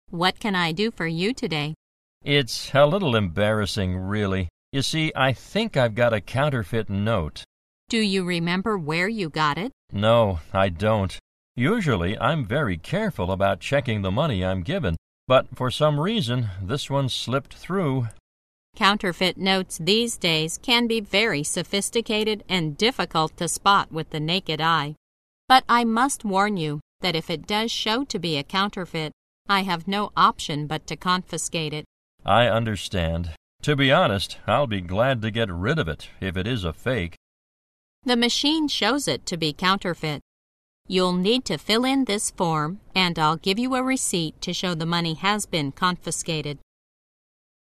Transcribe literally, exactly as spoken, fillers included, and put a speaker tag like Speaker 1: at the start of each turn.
Speaker 1: What can I do for you today?
Speaker 2: It's a little embarrassing, really. You see, I think I've got a counterfeit note.
Speaker 1: Do you remember where you got it?
Speaker 2: No, I don't. Usually, I'm very careful about checking the money I'm given, but for some reason, this one slipped through.
Speaker 1: Counterfeit notes these days can be very sophisticated and difficult to spot with the naked eye. But I must warn you that if it does show to be a counterfeit, I have no option but to confiscate it.
Speaker 2: I understand. To be honest, I'll be glad to get rid of it if it is a fake.
Speaker 1: The machine shows it to be counterfeit. You'll need to fill in this form, and I'll give you a receipt to show the money has been confiscated.